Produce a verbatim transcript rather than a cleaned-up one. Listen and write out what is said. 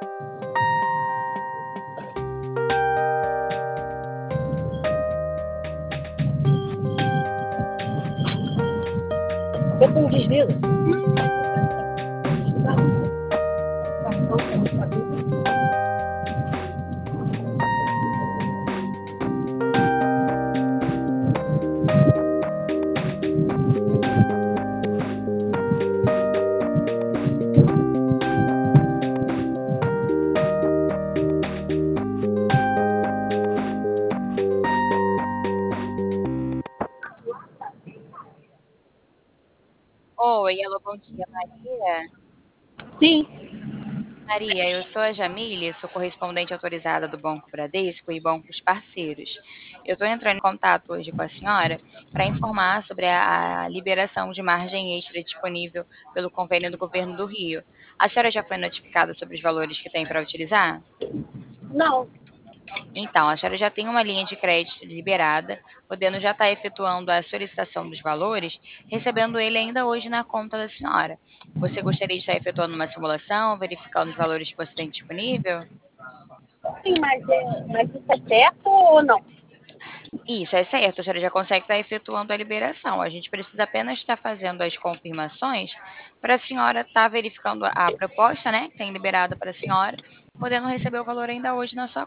Eu com desliga. Oi, alô, bom dia, Maria. Sim. Maria, eu sou a Jamília, sou correspondente autorizada do Banco Bradesco e bancos parceiros. Eu estou entrando em contato hoje com a senhora para informar sobre a, a liberação de margem extra disponível pelo convênio do Governo do Rio. A senhora já foi notificada sobre os valores que tem para utilizar? Não. Então, a senhora já tem uma linha de crédito liberada, podendo já estar efetuando a solicitação dos valores, recebendo ele ainda hoje na conta da senhora. Você gostaria de estar efetuando uma simulação, verificando os valores que você tem disponível? Sim, mas, é, mas isso é certo ou não? Isso, é certo, a senhora já consegue estar efetuando a liberação. A gente precisa apenas estar fazendo as confirmações para a senhora estar verificando a proposta, né, que tem liberada para a senhora, podendo receber o valor ainda hoje na sua